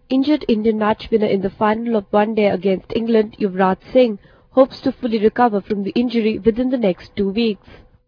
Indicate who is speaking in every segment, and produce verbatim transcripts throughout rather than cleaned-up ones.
Speaker 1: Injured Indian match winner in the final of one day against England, Yuvraj Singh, hopes to fully recover from the injury within the next two weeks.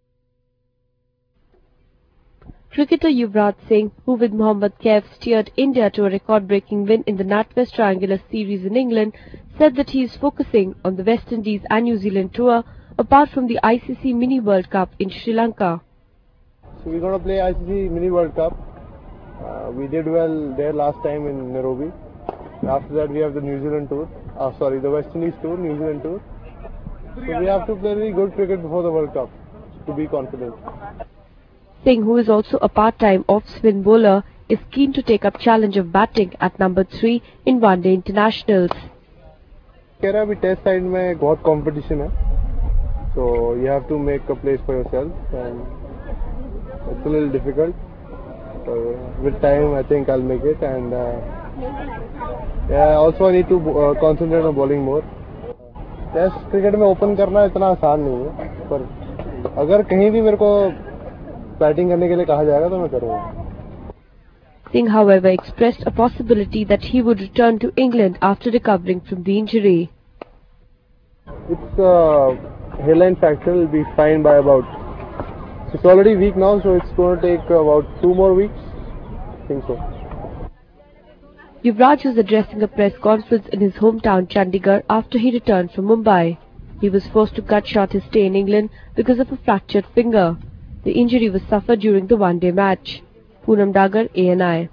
Speaker 1: Cricketer Yuvraj Singh, who with Mohammad Kaif steered India to a record-breaking win in the NatWest Triangular Series in England, said that he is focusing on the West Indies and New Zealand tour apart from the I C C Mini World Cup in Sri Lanka.
Speaker 2: So we're going to play I C C Mini World Cup. Uh, we did well there last time in Nairobi. After that we have the New Zealand tour. Uh, sorry, the West Indies tour, New Zealand tour. So we have to play really good cricket before the World Cup to be confident.
Speaker 1: Singh, who is also a part-time off-spin bowler, is keen to take up challenge of batting at number three in one-day internationals.
Speaker 2: कह रहा अभी test side में बहुत competition है, so you have to make a place for yourself and it's a little difficult. So with time, I think I'll make it, and uh, yeah, also I need to uh, concentrate on bowling more. Test cricket में open करना इतना आसान नहीं है, पर अगर कहीं भी मेरे को बैटिंग करने के लिए कहा जाएगा तो मैं करूँगा.
Speaker 1: Singh, however, expressed a possibility that he would return to England after recovering from the injury.
Speaker 2: It's a hairline fracture. Will be fine by about. It's already weak now, so it's going to take about two more weeks. I think so.
Speaker 1: Yuvraj was addressing a press conference in his hometown Chandigarh after he returned from Mumbai. He was forced to cut short his stay in England because of a fractured finger. The injury was suffered during the one-day match. Poonam Dagar, A N I.